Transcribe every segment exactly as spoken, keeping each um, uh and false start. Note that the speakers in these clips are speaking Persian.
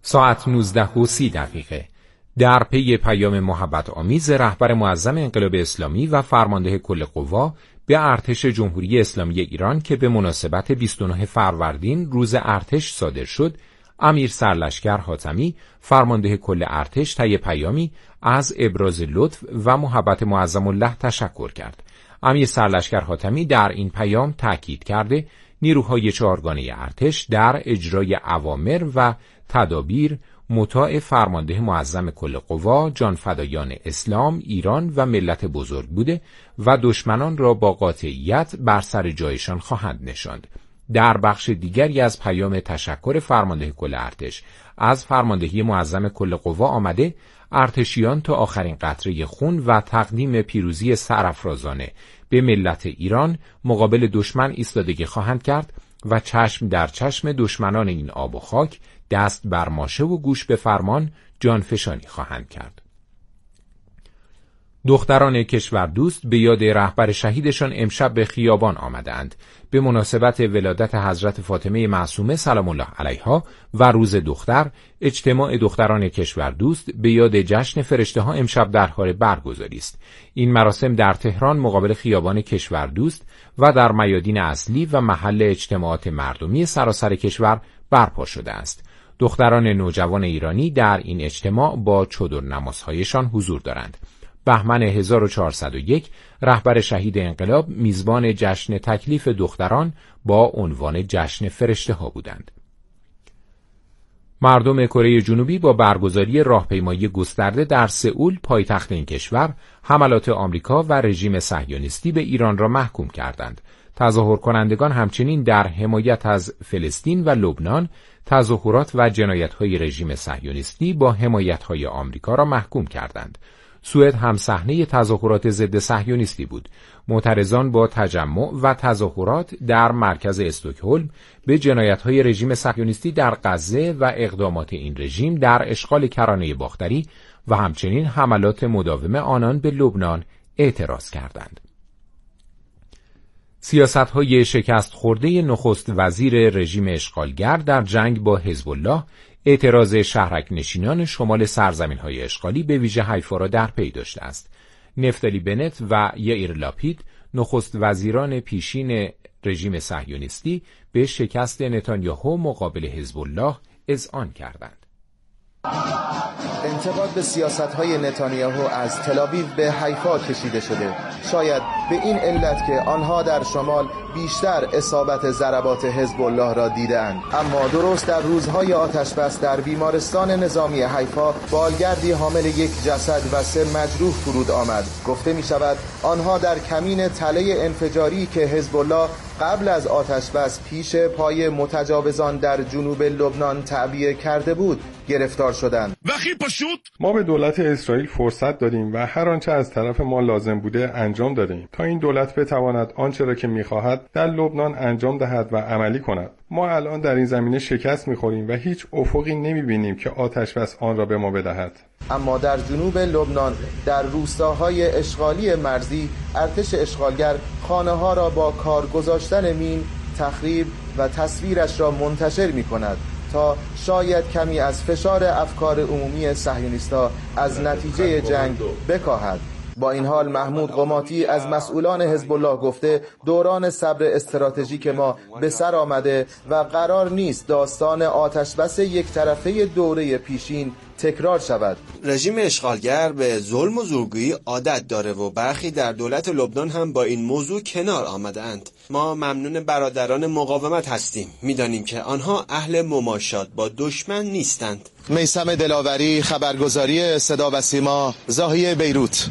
ساعت نوزده و سی دقیقه در پی پیام محبت آمیز رهبر معظم انقلاب اسلامی و فرمانده کل قوا به ارتش جمهوری اسلامی ایران که به مناسبت بیست و نه فروردین روز ارتش صادر شد، امیر سرلشکر حاتمی فرمانده کل ارتش طی پیامی از ابراز لطف و محبت معظم الله تشکر کرد. امیر سرلشکر حاتمی در این پیام تاکید کرده نیروهای چهارگانه ارتش در اجرای اوامر و تدابیر مطاع فرمانده معظم کل قوا، جانفدایان اسلام، ایران و ملت بزرگ بوده و دشمنان را با قاطعیت بر سر جایشان خواهند نشاند. در بخش دیگری از پیام تشکر فرمانده کل ارتش از فرماندهی معظم کل قوا آمده ارتشیان تا آخرین قطره خون و تقدیم پیروزی سرافرازانه به ملت ایران مقابل دشمن ایستادگی خواهند کرد و چشم در چشم دشمنان این آب و خاک دست بر ماشه و گوش به فرمان جانفشانی خواهند کرد. دختران کشور دوست به یاد رهبر شهیدشان امشب به خیابان آمدند. به مناسبت ولادت حضرت فاطمه معصومه سلام الله علیها و روز دختر، اجتماع دختران کشور دوست به یاد جشن فرشته ها امشب در حال برگزاری است. این مراسم در تهران مقابل خیابان کشور دوست و در میادین اصلی و محل اجتماعات مردمی سراسر کشور برپا شده است. دختران نوجوان ایرانی در این اجتماع با چادر نمازهایشان حضور دارند. بهمن هزار و چهارصد و یک رهبر شهید انقلاب میزبان جشن تکلیف دختران با عنوان جشن فرشته ها بودند. مردم کره جنوبی با برگزاری راهپیمایی گسترده در سئول پایتخت این کشور حملات آمریکا و رژیم صهیونیستی به ایران را محکوم کردند. تظاهر کنندگان همچنین در حمایت از فلسطین و لبنان تظاهرات و جنایت‌های رژیم صهیونیستی با حمایت‌های آمریکا را محکوم کردند. سوئد هم صحنه تظاهرات ضد صهیونیستی بود. معترضان با تجمع و تظاهرات در مرکز استکهلم به جنایت‌های رژیم صهیونیستی در غزه و اقدامات این رژیم در اشغال کرانه باختری و همچنین حملات مداوم آنان به لبنان اعتراض کردند. سیاست‌های شکست خورده نخست وزیر رژیم اشغالگر در جنگ با حزب الله، اعتراض شهرک نشینان شمال سرزمین‌های اشغالی به ویژه حیفا را در پی داشته است. نفتالی بنت و یائیر لاپید نخست وزیران پیشین رژیم صهیونیستی به شکست نتانیاهو مقابل حزب الله اذعان کردند. انتقاد به سیاست‌های نتانیاهو از تل‌آویو به حیفا کشیده شده، شاید به این علت که آنها در شمال بیشتر اصابت ضربات حزب الله را دیدند. اما درست در روزهای آتش‌بس در بیمارستان نظامی حیفا بالگردی حامل یک جسد و سه مجروح فرود آمد. گفته می‌شود آنها در کمین تله انفجاری که حزب الله قبل از آتش‌بس پیش پای متجاوزان در جنوب لبنان تعبیه کرده بود گرفتار شدند. ما به دولت اسرائیل فرصت دادیم و هر آنچه از طرف ما لازم بوده انجام دادیم تا این دولت بتواند آنچه را که می‌خواهد در لبنان انجام دهد و عملی کند. ما الان در این زمینه شکست می‌خوریم و هیچ افقی نمی‌بینیم که آتش‌بس آن را به ما بدهد. اما در جنوب لبنان در روستاهای اشغالی مرزی ارتش اشغالگر خانه‌ها را با کار گذاشتن مین تخریب و تصویرش را منتشر می‌کند تا شاید کمی از فشار افکار عمومی صهیونیست‌ها از نتیجه جنگ بکاهد. با این حال محمود قماطی از مسئولان حزب الله گفته دوران صبر استراتژیک ما به سر آمده و قرار نیست داستان آتشبس یک طرفه دوره پیشین تکرار شود. رژیم اشغالگر به ظلم و زورگویی عادت داره و برخی در دولت لبنان هم با این موضوع کنار آمدند. ما ممنون برادران مقاومت هستیم. میدانیم که آنها اهل مماشات با دشمن نیستند. میثم دلاوری، خبرگزاری صدا و سیما، زاهیه بیروت.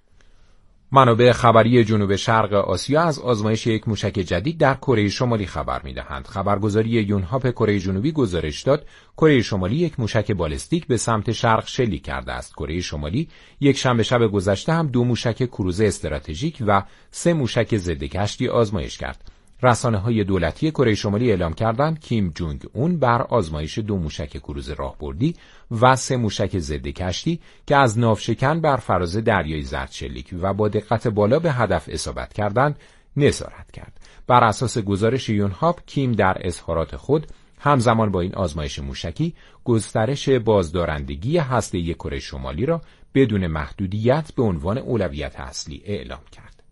منابع خبری جنوب شرق آسیا از آزمایش یک موشک جدید در کره شمالی خبر می‌دهند. خبرگزاری یونهاپ کره جنوبی گزارش داد کره شمالی یک موشک بالستیک به سمت شرق شلیک کرده است. کره شمالی یک شنبه شب گذشته هم دو موشک کروز استراتژیک و سه موشک ضد کشتی آزمایش کرد. رسانه‌های دولتی کره شمالی اعلام کردند کیم جونگ اون بر آزمایش دو موشک کروز راهبردی و سه موشک ضد کشتی که از ناوشکن بر فراز دریای زرد شلیک و با دقت بالا به هدف اصابت کردند نظارت کرد. بر اساس گزارش یونهاپ کیم در اظهارات خود همزمان با این آزمایش موشکی گسترش بازدارندگی هسته‌ای کره شمالی را بدون محدودیت به عنوان اولویت اصلی اعلام کرد.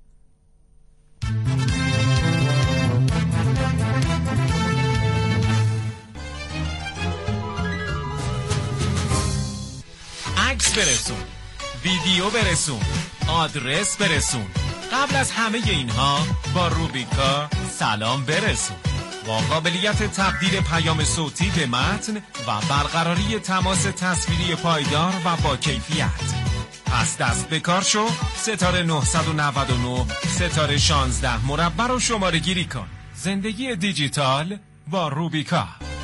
عکس برسون، ویدیو برسون، آدرس برسون. قبل از همه اینها با روبیکا سلام برسون. با قابلیت تبدیل پیام صوتی به متن و برقراری تماس تصویری پایدار و با کیفیت. پس دست به کار شو، ستاره نه نه نه ستاره شانزده مربع رو شماره گیری کن. زندگی دیجیتال با روبیکا.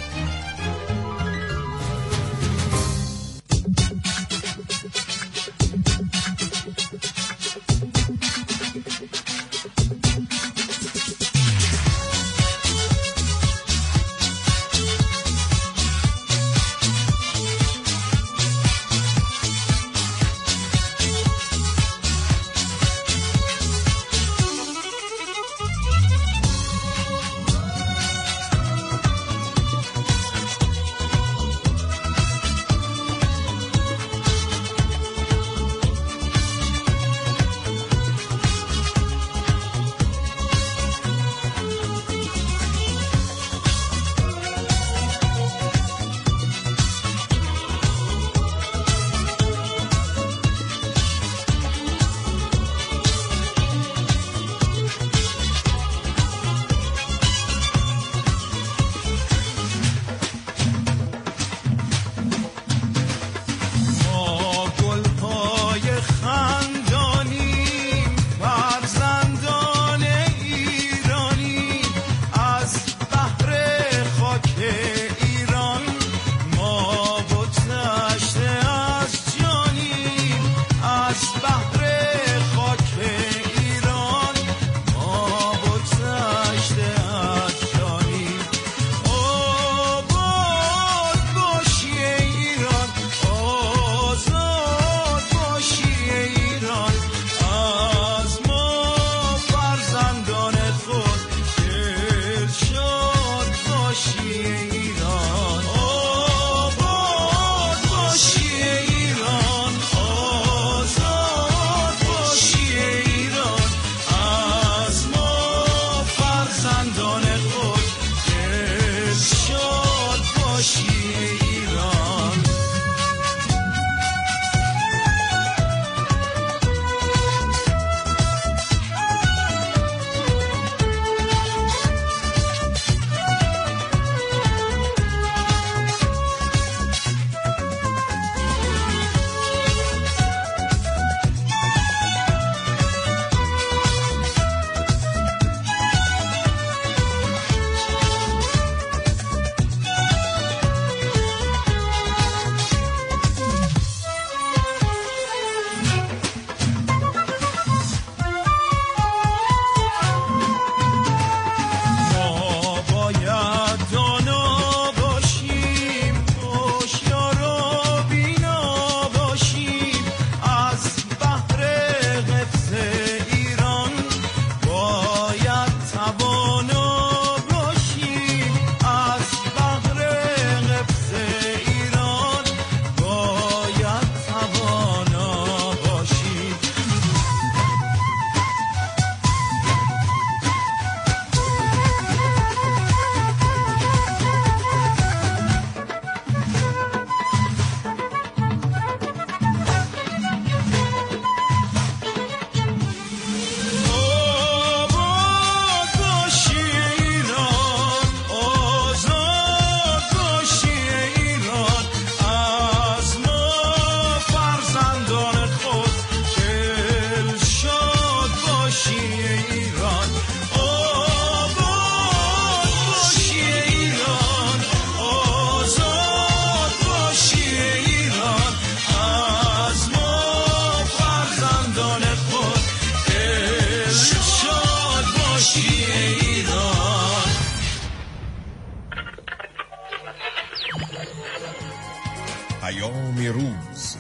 پیام روز.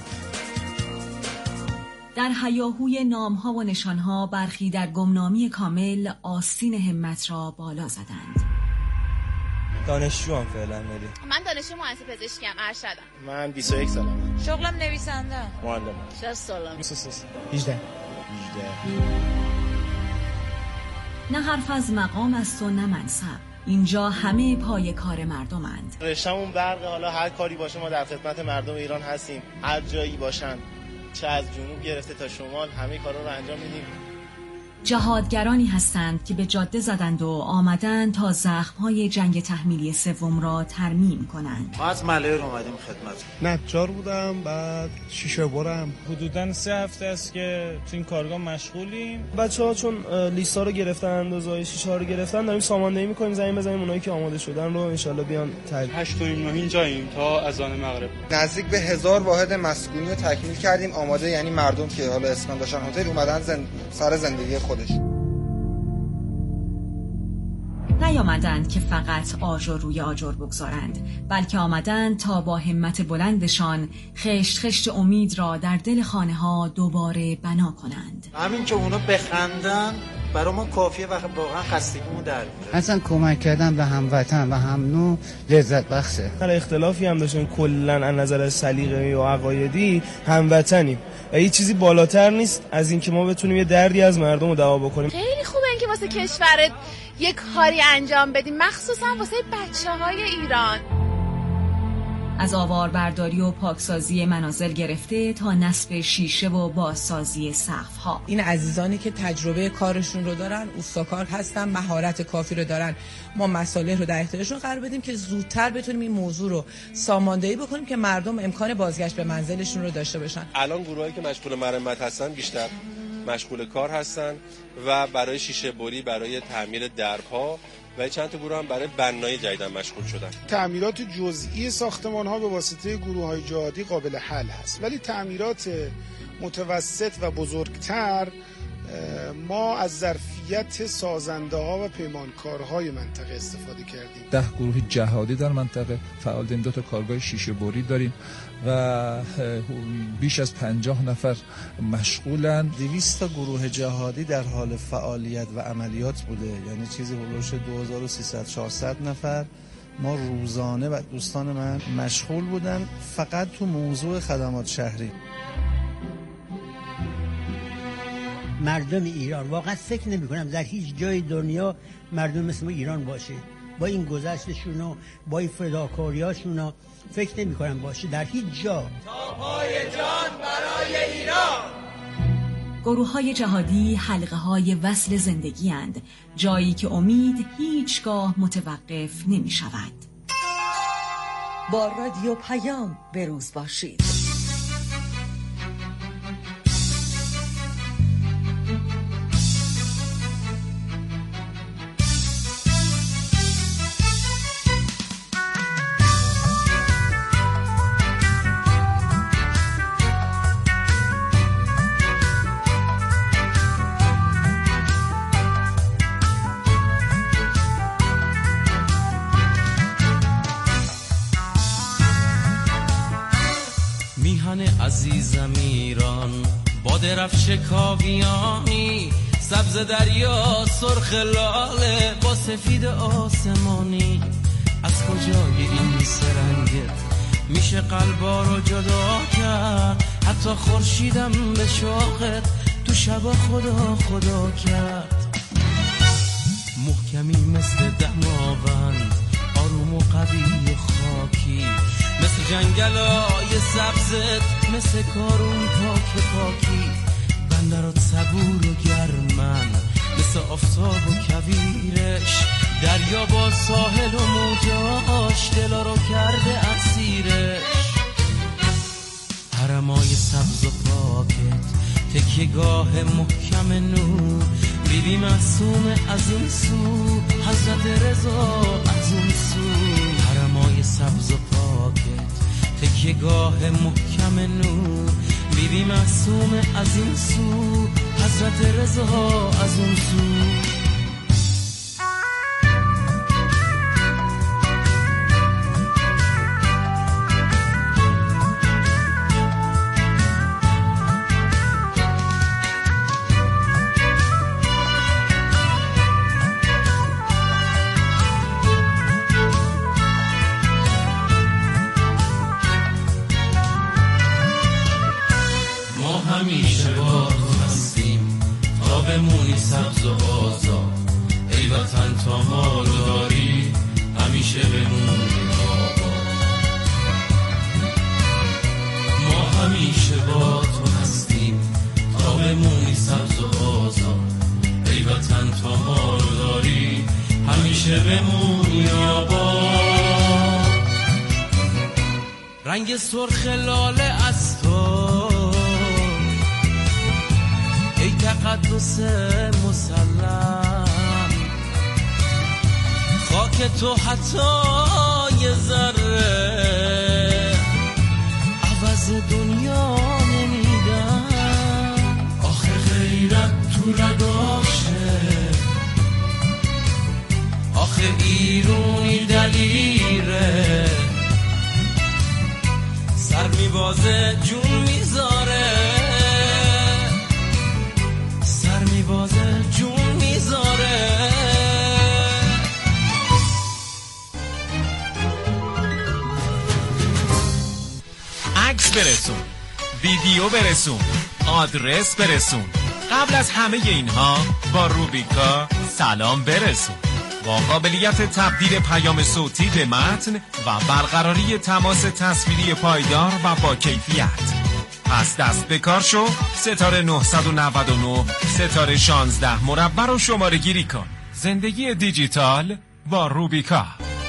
در هیاهوی نام‌ها و نشان‌ها برخی در گمنامی کامل آستین همت را بالا زدند. دانشجوام فعلا. ولی من دانشجو مهندسی پزشکیم، ارشدم. من بیست و یک سالمه. شغلم نویسنده. معلم. شصت سالم. بیست و سه. هجده. نه حرف از مقام است و نه منصب. اینجا همه پای کار مردمند. رشتمون برق، حالا هر کاری باشه ما در خدمت مردم ایران هستیم. هر جایی باشن، چه از جنوب گرفته تا شمال، همه کارا رو انجام میدیم. جهادگرانی هستند که به جاده زدند و آمدند تا زخم‌های جنگ تحمیلی سوم را ترمیم کنند. ما از ملایر اومدیم خدمت. نجار بودم، بعد شیشه برم. حدوداً سه هفته است که تو این کارگاه مشغولیم. بچه‌ها چون لیستا رو گرفتن، اندازه‌های شیشه ها رو گرفتن، داریم ساماندهی می‌کنیم. زمین بزنیم اونایی که آماده شدن رو ان شاءالله بیان تحویل. هشت و نیم اینجاییم تا اذان مغرب. نزدیک به هزار واحد مسکونی رو تکمیل کردیم. آماده، یعنی مردم که حالا اسکان داشتن هتل اومدن زند... سر زندگی خودش. نیامدند که فقط آجر روی آجر بگذارند، بلکه آمدند تا با همت بلندشان خشت خشت امید را در دل خانه ها دوباره بنا کنند. همین که اونا بخندن برای ما کافیه و واقعا خستگیمون در میره. اصلا کمک کردن به هموطن و هم نوع لذت بخشه. هر اختلافی هم داشتن، کلا از نظر سلیقه‌ای و عقایدی هموطنیم و هیچ چیزی بالاتر نیست از این که ما بتونیم یه دردی از مردم رو دوا بکنیم. خیلی خوبه اینکه واسه کشورت یک کاری انجام بدیم، مخصوصا واسه بچه‌های ایران. از آواربرداری و پاکسازی منازل گرفته تا نصب شیشه و بازسازی سقف‌ها. این عزیزانی که تجربه کارشون رو دارن، اوستاکار هستن، مهارت کافی رو دارن، ما مصالح رو در اختیارشون قرار بدیم که زودتر بتونیم این موضوع رو ساماندهی بکنیم که مردم امکان بازگشت به منزلشون رو داشته باشن. الان گروهایی که مشغول مرمت هستن بیشتر مشغول کار هستن و برای شیشه بری، برای تعمیر درها و چند تا گروه هم برای بنای جدیدن مشغول شدن. تعمیرات جزئی ساختمان ها به واسطه گروه های جهادی قابل حل هست، ولی تعمیرات متوسط و بزرگتر ما از ظرفیت سازنده ها و پیمانکارهای منطقه استفاده کردیم. ده گروه جهادی در منطقه فعال داریم، دو تا کارگاه شیشه بری داریم و بیش از پنجاه نفر مشغولن. دویست تا گروه جهادی در حال فعالیت و عملیات بوده، یعنی چیزی هولوش دو هزار و سیصد چهارصد نفر ما روزانه و دوستان من مشغول بودن فقط تو موضوع خدمات شهری. مردم ایران واقعا فکر نمی کنم در هیچ جای دنیا مردم مثل ما ایران باشه، با این گذشتشون و با این فداکاریاشون و فکر نمی کنم باشه در هیچ جا. تا پای جان برای ایران. گروه های جهادی حلقه های وصل زندگی اند، جایی که امید هیچگاه متوقف نمی شود. با رادیو پیام بروز باشید. عزیزم ایران با درفش کاویانی، سبز دریا سرخ لاله با سفید آسمانی، از کجای این سرنگت میشه قلبا رو جدا کرد، حتی خورشیدم به شوقت تو شبا خدا خدا کرد. محکمی مثل دماوند، آروم و قوی و خاکی، مثل جنگلای سبزت، مثل کارون پاک پاکی، بندرات صبور و گرمن، مثل آفتاب و کویرش، دریا با ساحل و موجاش دلا رو کرده اسیرش. حرمای سبز و پاکت، تکیه‌گاه محکم نور، بیبی معصوم از اون سو، حضرت رضا از اون سو. حرمای سبز و پاکت، تکیه‌گاه محکم نور، بیبی معصوم از این سو، حضرت رضا از اون سو. تا ما رو داری همیشه بمونی آباد. ما همیشه با تو هستیم تا بمونی سبز و آزاد. ای وطن تا ما رو داری همیشه بمونی آباد. رنگ سرخ لاله از تو ای تقدس مسلم، خاک تو حتی یه ذره عوض دنیا نمیدن. آخه غیرت تو رگاشه، آخه ایرونی دلیره، سر میبازه جون میذاره، سر میبازه جون میذاره. عکس برسون، ویدیو برسون، آدرس برسون. قبل از همه اینها با روبیکا سلام برسون. با قابلیت تبدیل پیام صوتی به متن و برقراری تماس تصویری پایدار و با کیفیت. پس دست به کار شو، ستاره نه نه نه ستاره شانزده مربع رو شماره گیری کن. زندگی دیجیتال با روبیکا.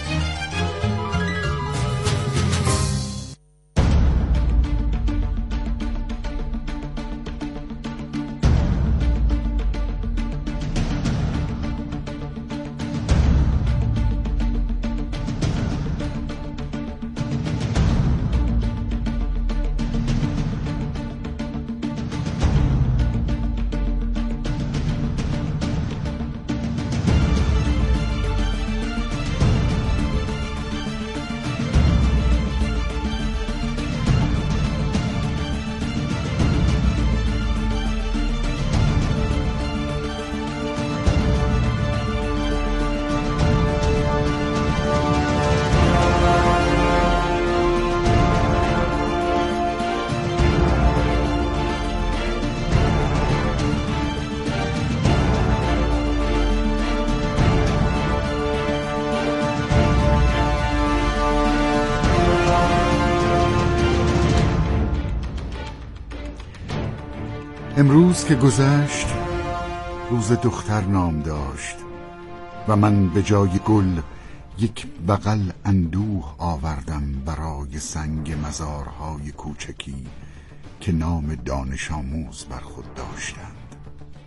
امروز که گذشت روز دختر نام داشت و من به جای گل یک بغل اندوه آوردم برای سنگ مزارهای کوچکی که نام دانش آموز بر خود داشتند.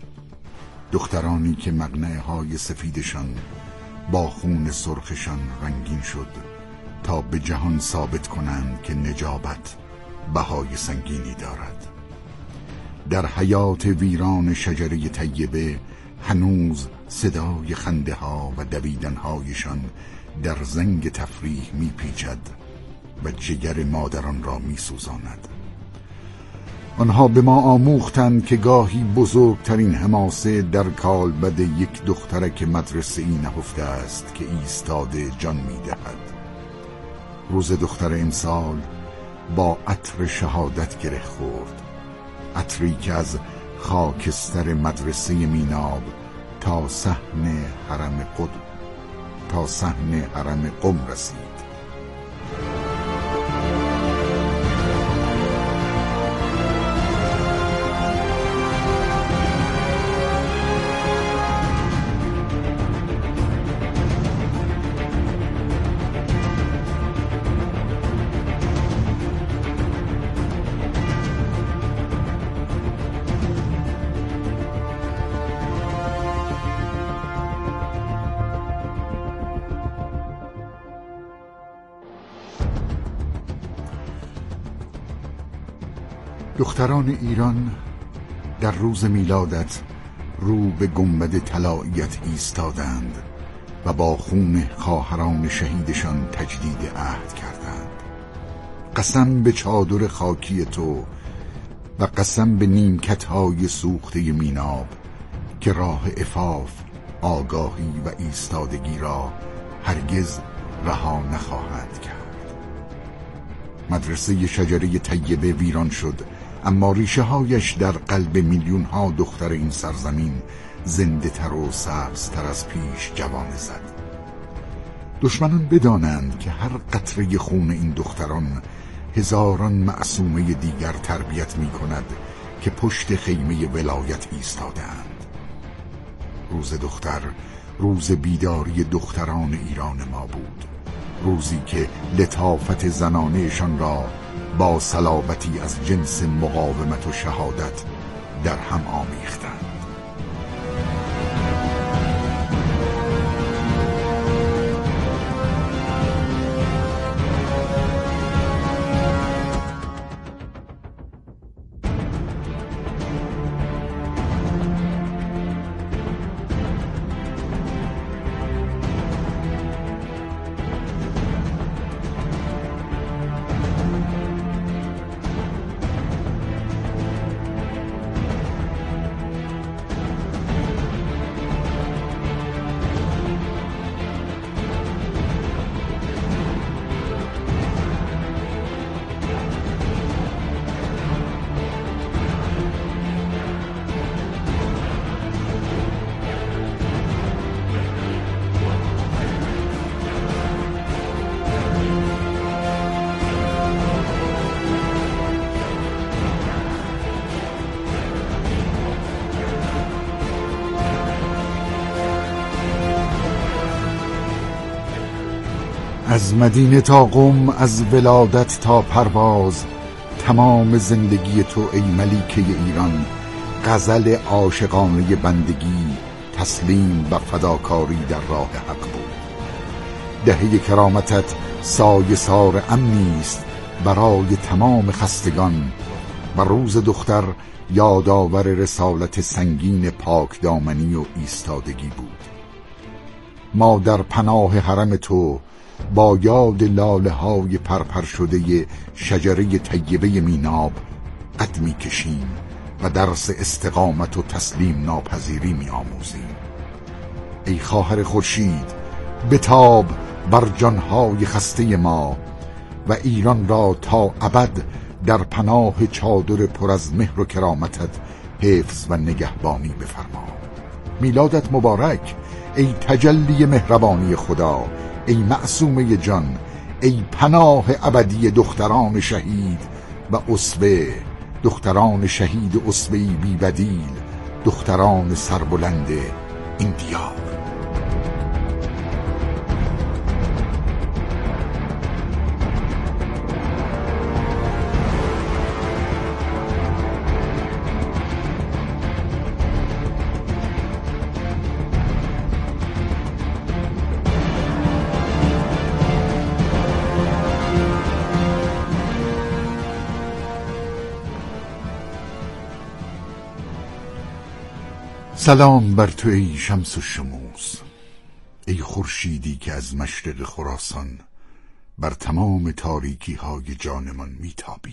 دخترانی که مقنعه های سفیدشان با خون سرخشان رنگین شد تا به جهان ثابت کنند که نجابت بهای سنگینی دارد. در حیات ویران شجره طیبه هنوز صدای خنده ها و دویدن هایشان در زنگ تفریح می پیچد و جگر مادران را می سوزاند. آنها به ما آموختند که گاهی بزرگترین حماسه در کالبد یک دخترک مدرسه‌ای نهفته است که ایستاده جان می دهد. روز دختر امسال با عطر شهادت گره خورد، عطری که از خاکستر مدرسه میناب تا صحن حرم قم تا صحن حرم قم رسید. دختران ایران در روز میلادت رو به گنبد طلاییت ایستادند و با خون خواهران شهیدشان تجدید عهد کردند. قسم به چادر خاکی تو و قسم به نیمکت‌های سوخته میناب که راه عفاف، آگاهی و ایستادگی را هرگز رها نخواهد کرد. مدرسه شجره طیبه ویران شد، اما ریشه هایش در قلب میلیون ها دختر این سرزمین زنده تر و سبزتر از پیش جوانه زد. دشمنان بدانند که هر قطره خون این دختران هزاران معصومه دیگر تربیت می کند که پشت خیمه ولایت ایستادند. روز دختر روز بیداری دختران ایران ما بود، روزی که لطافت زنانهشان را با صلابتی از جنس مقاومت و شهادت در هم آمیختند. از مدینه تا قم، از ولادت تا پرواز، تمام زندگی تو ای ملیکه ایران غزل عاشقانه بندگی، تسلیم و فداکاری در راه حق بود. دهه کرامتت سایه سار امنی است برای تمام خستگان و روز دختر یادآور رسالت سنگین پاک دامنی و ایستادگی بود. ما در پناه حرم تو با یاد لاله های پرپر شده شجره طیبه میناب قد می کشیم و درس استقامت و تسلیم ناپذیری می آموزیم. ای خواهر خورشید، بتاب بر جانهای خسته ما و ایران را تا ابد در پناه چادر پر از مهر و کرامتت حفظ و نگهبانی بفرما. میلادت مبارک ای تجلی مهربانی خدا، ای معصومه جان، ای پناه ابدی دختران شهید و اسوه، دختران شهید اسوه‌ای بی بدیل، دختران سربلند این دیار. سلام بر تو ای شمس و شموس، ای خورشیدی که از مشرق خراسان بر تمام تاریکی های جانمان میتابی.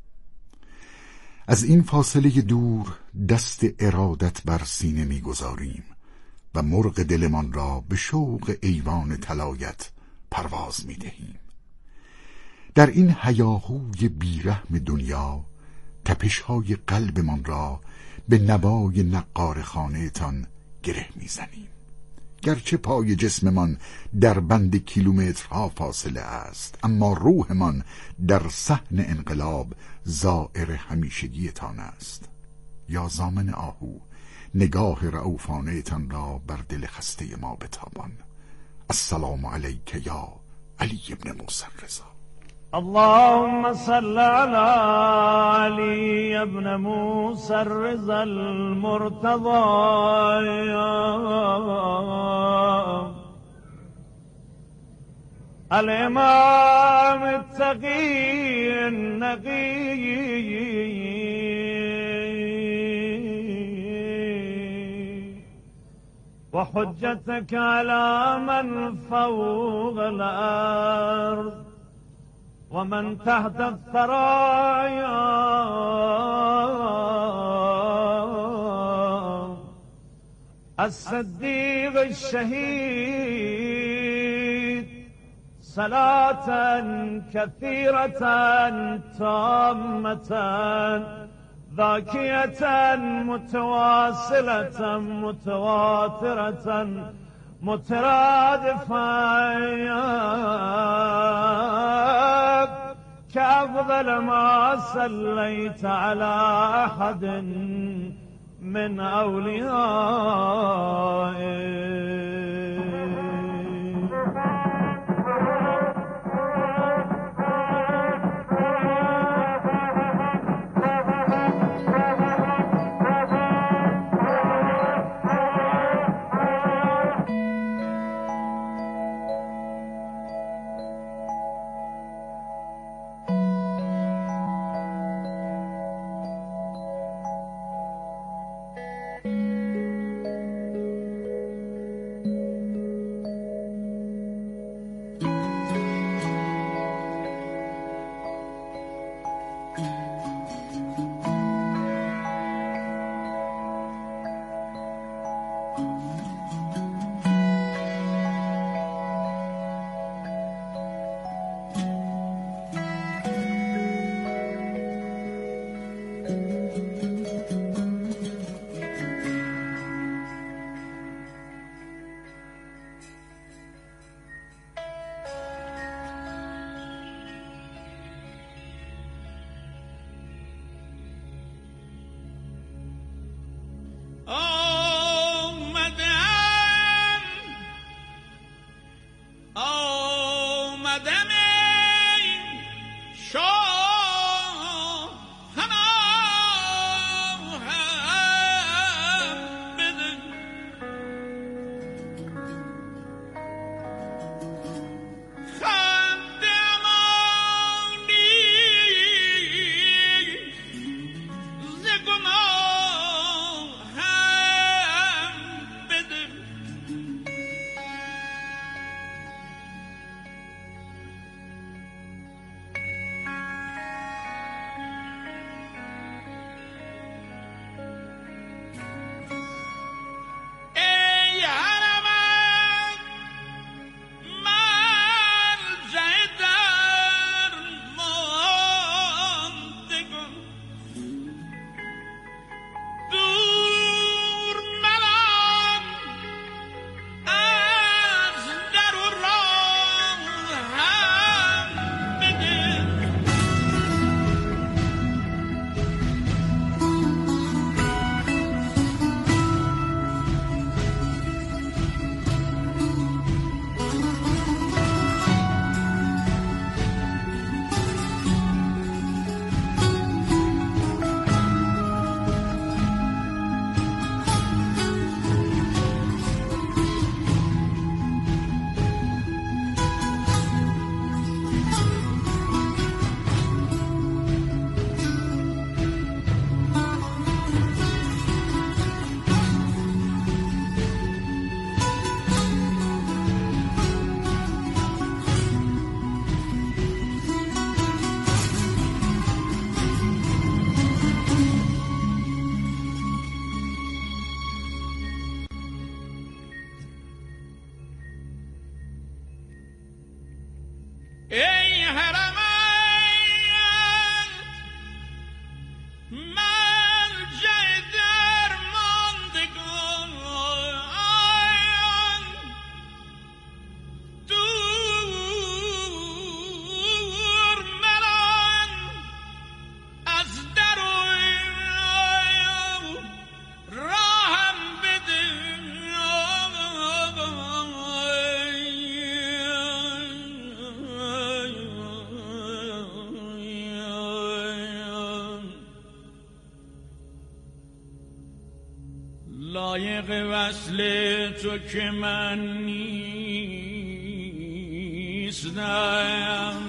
از این فاصله دور دست ارادت بر سینه میگذاریم و مرغ دلمان را به شوق ایوان طلایت پرواز میدهیم. در این هیاهوی بیرحم دنیا تپش‌های قلبمان را به نوای نقار خانه تان گره میزنیم. گرچه پای جسممان در بند کیلومترها فاصله است، اما روحمان در صحن انقلاب زائر همیشگی تان است. یا زامن آهو، نگاه رؤوفانه تان را بر دل خسته ما بتابان. السلام علیک یا علی ابن موسی الرضا. اللهم صل على علي ابن موسى الرضا المرتضى الإمام التقي النقي وحجتك على من فوق الأرض ومن تحت الثرايا الصديق الشهيد صلاة كثيرة تامة ذاكية متواصلة متواترة مترادفة كأفضل ما صليت على أحد من أوليائك. لایق وصل تو که من نیستم،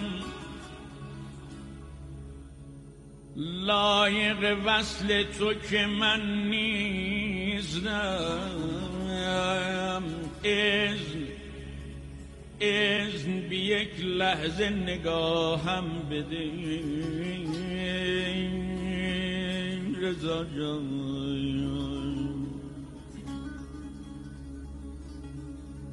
لایق وصل تو که من نیستم. اذن اذن بی یک لحظه نگاهم بده رضا جان.